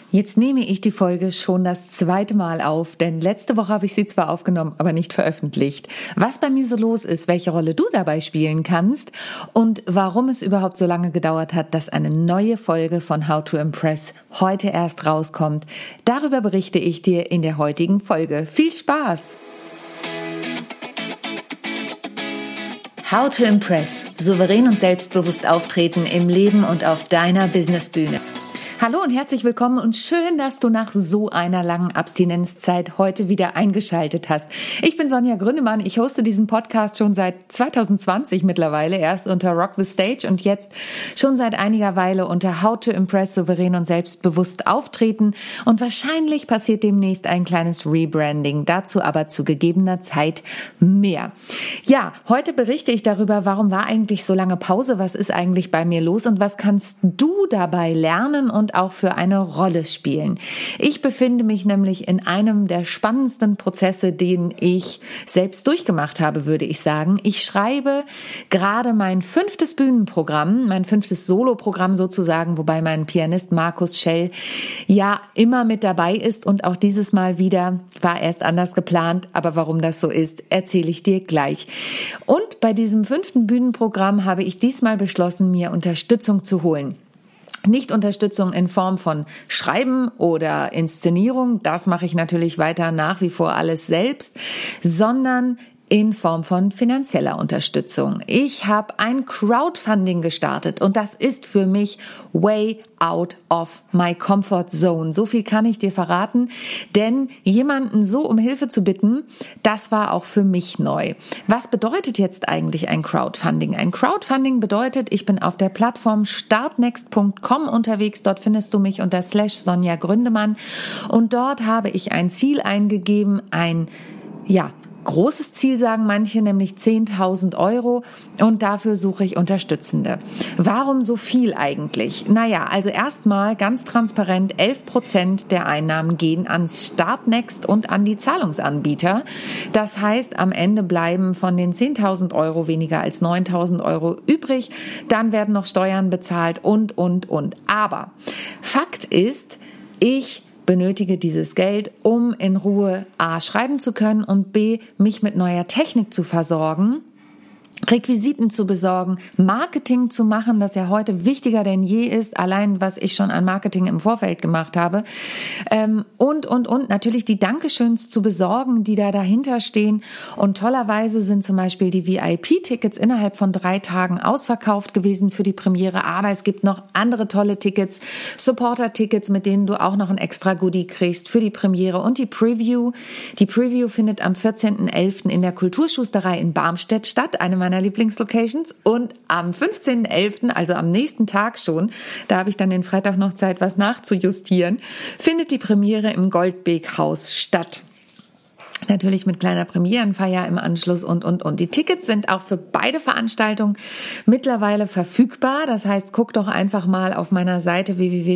Jetzt nehme ich die Folge schon das zweite Mal auf, denn letzte Woche habe ich sie zwar aufgenommen, aber nicht veröffentlicht. Was bei mir so los ist, welche Rolle du dabei spielen kannst und warum es überhaupt so lange gedauert hat, dass eine neue Folge von How to Impress heute erst rauskommt, darüber berichte ich dir in der heutigen Folge. Viel Spaß! How to Impress. Souverän und selbstbewusst auftreten im Leben und auf deiner Businessbühne. Hallo und herzlich willkommen und schön, dass du nach so einer langen Abstinenzzeit heute wieder eingeschaltet hast. Ich bin Sonja Gründemann, ich hoste diesen Podcast schon seit 2020 mittlerweile, erst unter Rock the Stage und jetzt schon seit einiger Weile unter How to Impress, souverän und selbstbewusst auftreten und wahrscheinlich passiert demnächst ein kleines Rebranding, dazu aber zu gegebener Zeit mehr. Ja, heute berichte ich darüber, warum war eigentlich so lange Pause, was ist eigentlich bei mir los und was kannst du dabei lernen und auch für eine Rolle spielen. Ich befinde mich nämlich in einem der spannendsten Prozesse, den ich selbst durchgemacht habe, würde ich sagen. Ich schreibe gerade mein 5. Bühnenprogramm, mein 5. Soloprogramm sozusagen, wobei mein Pianist Markus Schell ja immer mit dabei ist und auch dieses Mal wieder, war erst anders geplant, aber warum das so ist, erzähle ich dir gleich. Und bei diesem 5. Bühnenprogramm habe ich diesmal beschlossen, mir Unterstützung zu holen. Nicht Unterstützung in Form von Schreiben oder Inszenierung, das mache ich natürlich weiter nach wie vor alles selbst, sondern in Form von finanzieller Unterstützung. Ich habe ein Crowdfunding gestartet und das ist für mich way out of my comfort zone. So viel kann ich dir verraten, denn jemanden so um Hilfe zu bitten, das war auch für mich neu. Was bedeutet jetzt eigentlich ein Crowdfunding? Ein Crowdfunding bedeutet, ich bin auf der Plattform startnext.com unterwegs. Dort findest du mich unter /Sonja Gründemann und dort habe ich ein Ziel eingegeben, großes Ziel sagen manche, nämlich 10.000 Euro und dafür suche ich Unterstützende. Warum so viel eigentlich? Also erstmal ganz transparent, 11% der Einnahmen gehen ans Startnext und an die Zahlungsanbieter. Das heißt, am Ende bleiben von den 10.000 Euro weniger als 9.000 Euro übrig. Dann werden noch Steuern bezahlt und. Aber Fakt ist, ich benötige dieses Geld, um in Ruhe A, schreiben zu können und B, mich mit neuer Technik zu versorgen, Requisiten zu besorgen, Marketing zu machen, das ja heute wichtiger denn je ist, allein was ich schon an Marketing im Vorfeld gemacht habe, und natürlich die Dankeschöns zu besorgen, die da dahinter stehen. Und tollerweise sind zum Beispiel die VIP-Tickets innerhalb von 3 Tagen ausverkauft gewesen für die Premiere, aber es gibt noch andere tolle Tickets, Supporter-Tickets, mit denen du auch noch ein extra Goodie kriegst für die Premiere und die Preview. Die Preview findet am 14.11. in der Kulturschusterei in Barmstedt statt, eine meiner Lieblingslocations, und am 15.11., also am nächsten Tag schon, da habe ich dann den Freitag noch Zeit, was nachzujustieren, findet die Premiere im Goldbeek-Haus statt. Natürlich mit kleiner Premierenfeier im Anschluss und. Die Tickets sind auch für beide Veranstaltungen mittlerweile verfügbar. Das heißt, guck doch einfach mal auf meiner Seite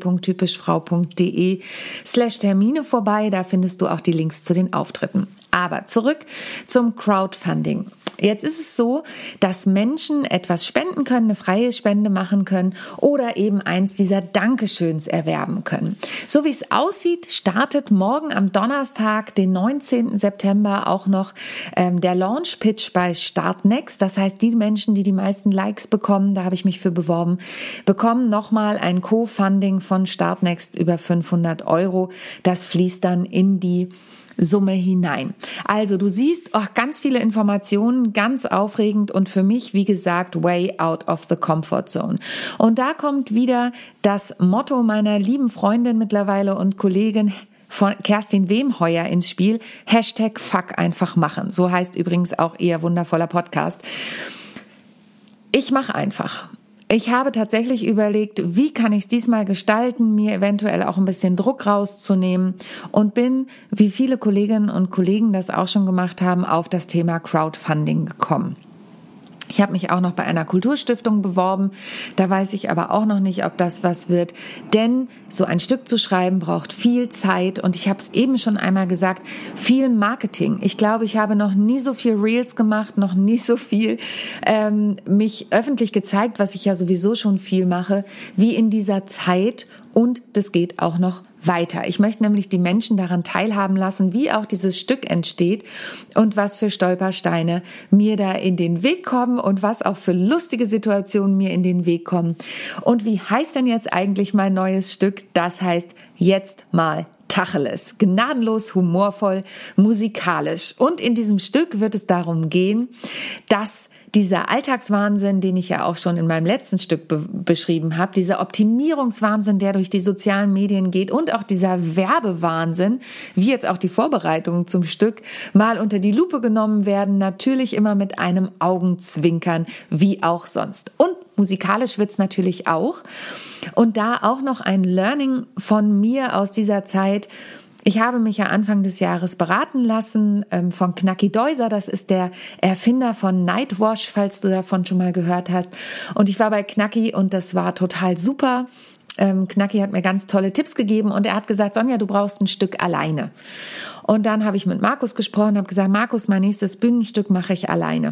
www.typischfrau.de/Termine vorbei. Da findest du auch die Links zu den Auftritten. Aber zurück zum Crowdfunding. Jetzt ist es so, dass Menschen etwas spenden können, eine freie Spende machen können oder eben eins dieser Dankeschöns erwerben können. So wie es aussieht, startet morgen am Donnerstag, den 19. September, auch noch der Launch-Pitch bei Startnext. Das heißt, die Menschen, die die meisten Likes bekommen, da habe ich mich für beworben, bekommen nochmal ein Co-Funding von Startnext über 500 Euro. Das fließt dann in die Summe hinein. Also du siehst ganz viele Informationen, ganz aufregend und für mich, wie gesagt, way out of the comfort zone. Und da kommt wieder das Motto meiner lieben Freundin mittlerweile und Kollegin von Kerstin Wemheuer ins Spiel, #Fuck einfach machen. So heißt übrigens auch ihr wundervoller Podcast. Ich mache einfach. Ich habe tatsächlich überlegt, wie kann ich es diesmal gestalten, mir eventuell auch ein bisschen Druck rauszunehmen und bin, wie viele Kolleginnen und Kollegen das auch schon gemacht haben, auf das Thema Crowdfunding gekommen. Ich habe mich auch noch bei einer Kulturstiftung beworben. Da weiß ich aber auch noch nicht, ob das was wird. Denn so ein Stück zu schreiben braucht viel Zeit. Und ich habe es eben schon einmal gesagt, viel Marketing. Ich glaube, ich habe noch nie so viel Reels gemacht, noch nie so viel mich öffentlich gezeigt, was ich ja sowieso schon viel mache, wie in dieser Zeit, und das geht auch noch weiter. Ich möchte nämlich die Menschen daran teilhaben lassen, wie auch dieses Stück entsteht und was für Stolpersteine mir da in den Weg kommen und was auch für lustige Situationen mir in den Weg kommen. Und wie heißt denn jetzt eigentlich mein neues Stück? Das heißt jetzt mal Tacheles, gnadenlos, humorvoll, musikalisch. Und in diesem Stück wird es darum gehen, dass dieser Alltagswahnsinn, den ich ja auch schon in meinem letzten Stück beschrieben habe, dieser Optimierungswahnsinn, der durch die sozialen Medien geht und auch dieser Werbewahnsinn, wie jetzt auch die Vorbereitungen zum Stück, mal unter die Lupe genommen werden, natürlich immer mit einem Augenzwinkern, wie auch sonst. Und musikalisch wird's natürlich auch. Und da auch noch ein Learning von mir aus dieser Zeit. Ich habe mich ja Anfang des Jahres beraten lassen von Knacki Deuser. Das ist der Erfinder von Nightwash, falls du davon schon mal gehört hast. Und ich war bei Knacki und das war total super. Knacki hat mir ganz tolle Tipps gegeben und er hat gesagt, Sonja, du brauchst ein Stück alleine. Und dann habe ich mit Markus gesprochen, habe gesagt, Markus, mein nächstes Bühnenstück mache ich alleine.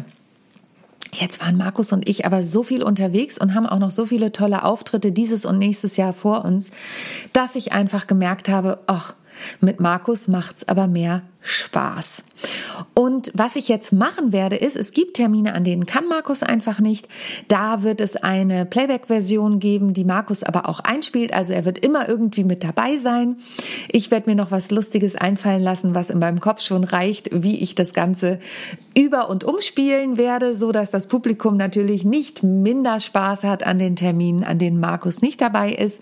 Jetzt waren Markus und ich aber so viel unterwegs und haben auch noch so viele tolle Auftritte dieses und nächstes Jahr vor uns, dass ich einfach gemerkt habe, ach, mit Markus macht's aber mehr Spaß. Und was ich jetzt machen werde, ist, es gibt Termine, an denen kann Markus einfach nicht. Da wird es eine Playback-Version geben, die Markus aber auch einspielt. Also er wird immer irgendwie mit dabei sein. Ich werde mir noch was Lustiges einfallen lassen, was in meinem Kopf schon reicht, wie ich das Ganze über- und umspielen werde, so dass das Publikum natürlich nicht minder Spaß hat an den Terminen, an denen Markus nicht dabei ist.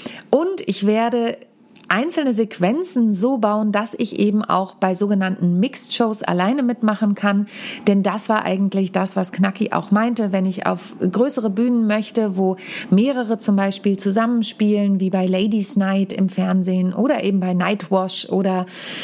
Und ich werde einzelne Sequenzen so bauen, dass ich eben auch bei sogenannten Mixed-Shows alleine mitmachen kann. Denn das war eigentlich das, was Knacki auch meinte, wenn ich auf größere Bühnen möchte, wo mehrere zum Beispiel zusammenspielen, wie bei Ladies Night im Fernsehen oder eben bei Nightwash oder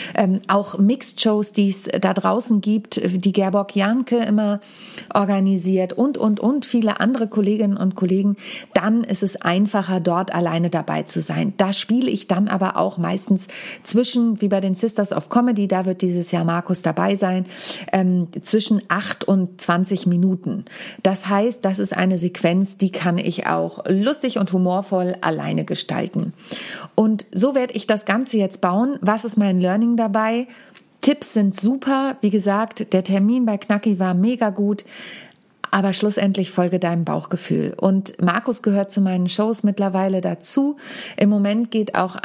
auch Mixed-Shows, die es da draußen gibt, die Gerborg Janke immer organisiert und viele andere Kolleginnen und Kollegen, dann ist es einfacher, dort alleine dabei zu sein. Da spiele ich dann aber auch meistens zwischen, wie bei den Sisters of Comedy, da wird dieses Jahr Markus dabei sein, zwischen 8 und 20 Minuten. Das heißt, das ist eine Sequenz, die kann ich auch lustig und humorvoll alleine gestalten. Und so werde ich das Ganze jetzt bauen. Was ist mein Learning dabei? Tipps sind super. Wie gesagt, der Termin bei Knacki war mega gut. Aber schlussendlich folge deinem Bauchgefühl. Und Markus gehört zu meinen Shows mittlerweile dazu. Im Moment geht auch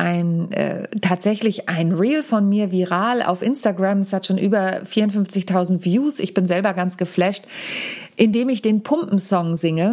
tatsächlich ein Reel von mir viral auf Instagram. Es hat schon über 54.000 Views. Ich bin selber ganz geflasht, indem ich den Pumpensong singe.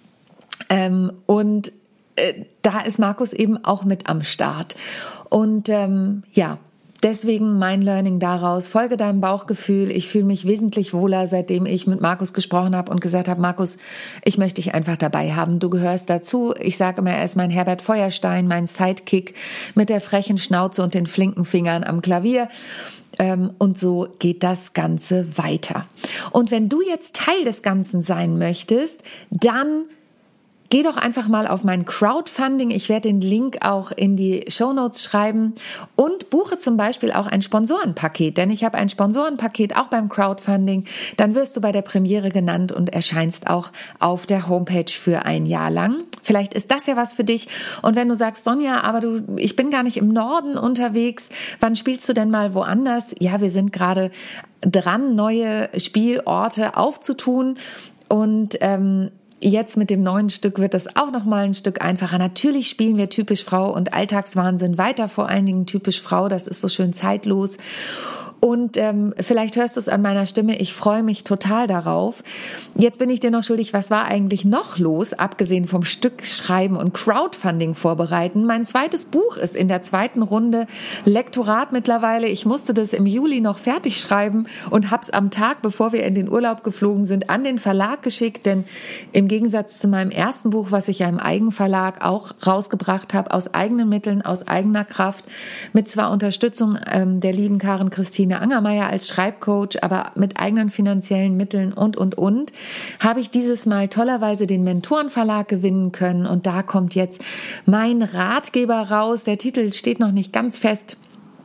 Da ist Markus eben auch mit am Start. Und deswegen mein Learning daraus, folge deinem Bauchgefühl. Ich fühle mich wesentlich wohler, seitdem ich mit Markus gesprochen habe und gesagt habe, Markus, ich möchte dich einfach dabei haben. Du gehörst dazu. Ich sage immer, er ist mein Herbert Feuerstein, mein Sidekick mit der frechen Schnauze und den flinken Fingern am Klavier. Und so geht das Ganze weiter. Und wenn du jetzt Teil des Ganzen sein möchtest, dann geh doch einfach mal auf mein Crowdfunding. Ich werde den Link auch in die Shownotes schreiben und buche zum Beispiel auch ein Sponsorenpaket, denn ich habe ein Sponsorenpaket auch beim Crowdfunding. Dann wirst du bei der Premiere genannt und erscheinst auch auf der Homepage für ein Jahr lang. Vielleicht ist das ja was für dich. Und wenn du sagst, Sonja, aber ich bin gar nicht im Norden unterwegs, wann spielst du denn mal woanders? Ja, wir sind gerade dran, neue Spielorte aufzutun und jetzt mit dem neuen Stück wird das auch noch mal ein Stück einfacher. Natürlich spielen wir Typisch Frau und Alltagswahnsinn weiter, vor allen Dingen Typisch Frau, das ist so schön zeitlos. Und vielleicht hörst du es an meiner Stimme, ich freue mich total darauf. Jetzt bin ich dir noch schuldig, was war eigentlich noch los, abgesehen vom Stück schreiben und Crowdfunding vorbereiten. Mein zweites Buch ist in der zweiten Runde Lektorat mittlerweile. Ich musste das im Juli noch fertig schreiben und hab's am Tag, bevor wir in den Urlaub geflogen sind, an den Verlag geschickt. Denn im Gegensatz zu meinem ersten Buch, was ich ja im Eigenverlag auch rausgebracht habe, aus eigenen Mitteln, aus eigener Kraft, mit zwar Unterstützung der lieben Karin Christine Angermeier als Schreibcoach, aber mit eigenen finanziellen Mitteln und, habe ich dieses Mal tollerweise den Mentorenverlag gewinnen können und da kommt jetzt mein Ratgeber raus. Der Titel steht noch nicht ganz fest.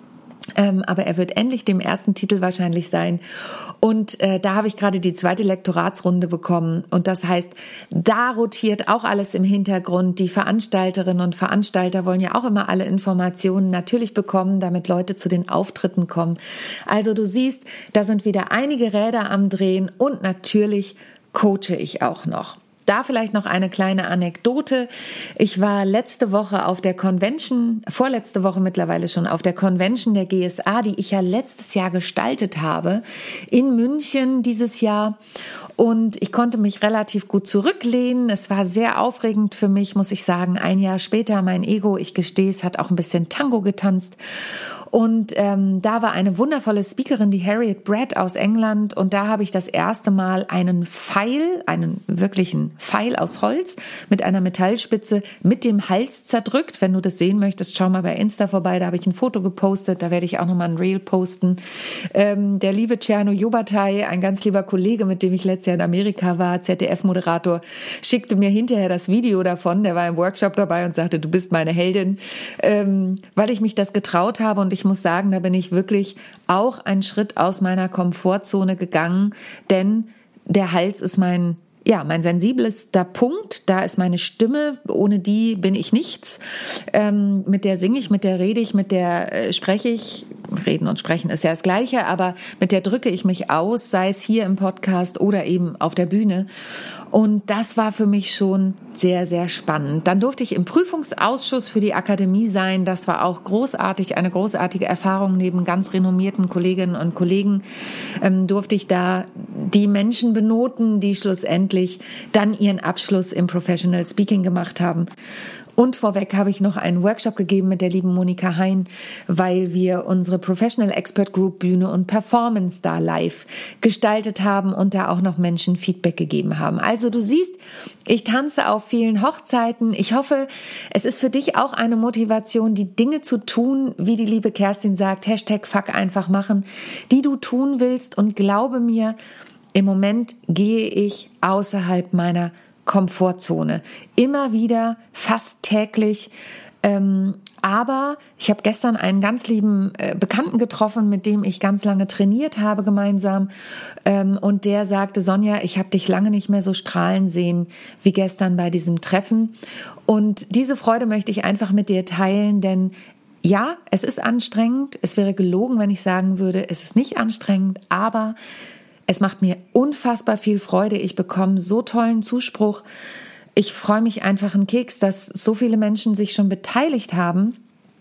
Aber er wird ähnlich dem ersten Titel wahrscheinlich sein. Und da habe ich gerade die 2. Lektoratsrunde bekommen. Und das heißt, da rotiert auch alles im Hintergrund. Die Veranstalterinnen und Veranstalter wollen ja auch immer alle Informationen natürlich bekommen, damit Leute zu den Auftritten kommen. Also du siehst, da sind wieder einige Räder am Drehen und natürlich coache ich auch noch. Da vielleicht noch eine kleine Anekdote. Ich war letzte Woche auf der Convention, vorletzte Woche mittlerweile schon, auf der Convention der GSA, die ich ja letztes Jahr gestaltet habe, in München dieses Jahr. Und ich konnte mich relativ gut zurücklehnen. Es war sehr aufregend für mich, muss ich sagen. Ein Jahr später, mein Ego, ich gestehe, es hat auch ein bisschen Tango getanzt. Und da war eine wundervolle Speakerin, die Harriet Brett aus England. Und da habe ich das erste Mal einen wirklichen Pfeil aus Holz mit einer Metallspitze mit dem Hals zerdrückt. Wenn du das sehen möchtest, schau mal bei Insta vorbei. Da habe ich ein Foto gepostet. Da werde ich auch nochmal ein Reel posten. Der liebe Cerno Jobatai, ein ganz lieber Kollege, mit dem ich letztes Jahr in Amerika war, ZDF-Moderator, schickte mir hinterher das Video davon. Der war im Workshop dabei und sagte, du bist meine Heldin, weil ich mich das getraut habe. Und ich muss sagen, da bin ich wirklich auch einen Schritt aus meiner Komfortzone gegangen, denn der Hals ist mein sensibelster Punkt, da ist meine Stimme, ohne die bin ich nichts. Mit der singe ich, mit der rede ich, mit der spreche ich. Reden und sprechen ist ja das Gleiche, aber mit der drücke ich mich aus, sei es hier im Podcast oder eben auf der Bühne. Und das war für mich schon sehr, sehr spannend. Dann durfte ich im Prüfungsausschuss für die Akademie sein. Das war auch großartig, eine großartige Erfahrung. Neben ganz renommierten Kolleginnen und Kollegen durfte ich da die Menschen benoten, die schlussendlich dann ihren Abschluss im Professional Speaking gemacht haben. Und vorweg habe ich noch einen Workshop gegeben mit der lieben Monika Hein, weil wir unsere Professional Expert Group Bühne und Performance da live gestaltet haben und da auch noch Menschen Feedback gegeben haben. Also du siehst, ich tanze auf vielen Hochzeiten. Ich hoffe, es ist für dich auch eine Motivation, die Dinge zu tun, wie die liebe Kerstin sagt, #Fuck einfach machen, die du tun willst. Und glaube mir, im Moment gehe ich außerhalb meiner Komfortzone. Immer wieder, fast täglich. Aber ich habe gestern einen ganz lieben Bekannten getroffen, mit dem ich ganz lange trainiert habe gemeinsam. Und der sagte, Sonja, ich habe dich lange nicht mehr so strahlen sehen wie gestern bei diesem Treffen. Und diese Freude möchte ich einfach mit dir teilen, denn ja, es ist anstrengend. Es wäre gelogen, wenn ich sagen würde, es ist nicht anstrengend, aber es macht mir unfassbar viel Freude. Ich bekomme so tollen Zuspruch. Ich freue mich einfach einen Keks, dass so viele Menschen sich schon beteiligt haben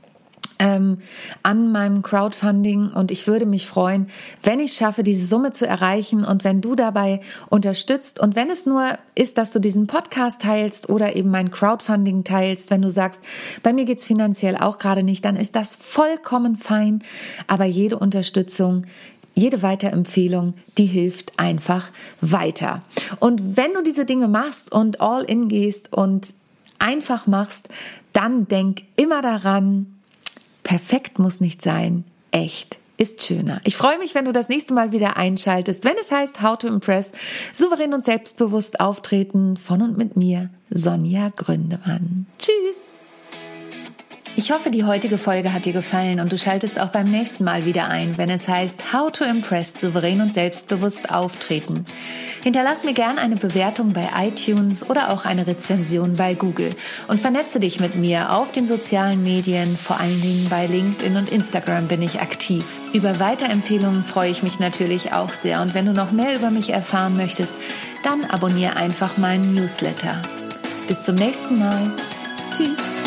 an meinem Crowdfunding. Und ich würde mich freuen, wenn ich schaffe, diese Summe zu erreichen und wenn du dabei unterstützt. Und wenn es nur ist, dass du diesen Podcast teilst oder eben mein Crowdfunding teilst, wenn du sagst, bei mir geht's finanziell auch gerade nicht, dann ist das vollkommen fein. Aber jede Unterstützung, jede Weiterempfehlung, die hilft einfach weiter. Und wenn du diese Dinge machst und all in gehst und einfach machst, dann denk immer daran, perfekt muss nicht sein, echt ist schöner. Ich freue mich, wenn du das nächste Mal wieder einschaltest, wenn es heißt How to Impress, souverän und selbstbewusst auftreten von und mit mir, Sonja Gründemann. Tschüss! Ich hoffe, die heutige Folge hat dir gefallen und du schaltest auch beim nächsten Mal wieder ein, wenn es heißt How to Impress, souverän und selbstbewusst auftreten. Hinterlass mir gern eine Bewertung bei iTunes oder auch eine Rezension bei Google und vernetze dich mit mir auf den sozialen Medien, vor allen Dingen bei LinkedIn und Instagram bin ich aktiv. Über Weiterempfehlungen freue ich mich natürlich auch sehr und wenn du noch mehr über mich erfahren möchtest, dann abonniere einfach meinen Newsletter. Bis zum nächsten Mal. Tschüss.